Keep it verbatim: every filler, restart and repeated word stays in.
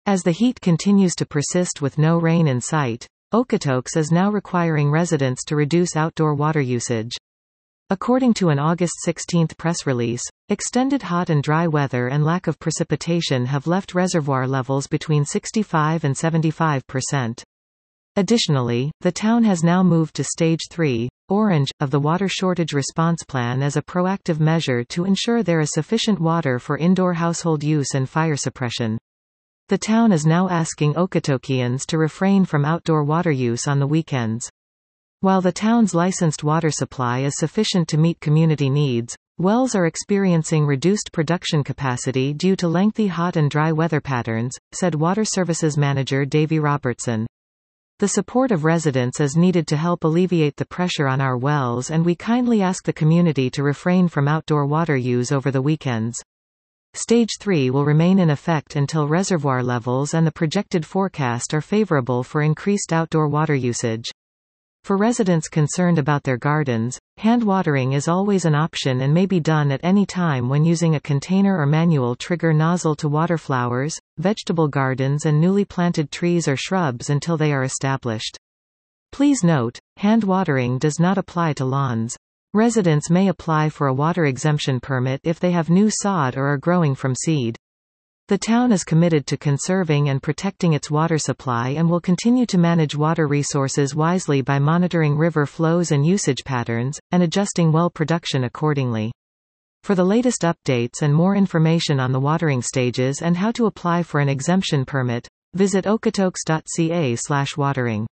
As the heat continues to persist with no rain in sight, Okotoks is now requiring residents to reduce outdoor water usage. According to an August sixteenth press release, extended hot and dry weather and lack of precipitation have left reservoir levels between sixty-five and seventy-five percent. Additionally, the town has now moved to Stage three, Orange, of the Water Shortage Response Plan as a proactive measure to ensure there is sufficient water for indoor household use and fire suppression. The town is now asking Okotokians to refrain from outdoor water use on the weekends. While the town's licensed water supply is sufficient to meet community needs, wells are experiencing reduced production capacity due to lengthy hot and dry weather patterns, said Water Services Manager Davy Robertson. The support of residents is needed to help alleviate the pressure on our wells, and we kindly ask the community to refrain from outdoor water use over the weekends. Stage three will remain in effect until reservoir levels and the projected forecast are favorable for increased outdoor water usage. For residents concerned about their gardens, hand watering is always an option and may be done at any time when using a container or manual trigger nozzle to water flowers, vegetable gardens and newly planted trees or shrubs until they are established. Please note, hand watering does not apply to lawns. Residents may apply for a water exemption permit if they have new sod or are growing from seed. The town is committed to conserving and protecting its water supply and will continue to manage water resources wisely by monitoring river flows and usage patterns, and adjusting well production accordingly. For the latest updates and more information on the watering stages and how to apply for an exemption permit, visit okotoks dot c a slash watering.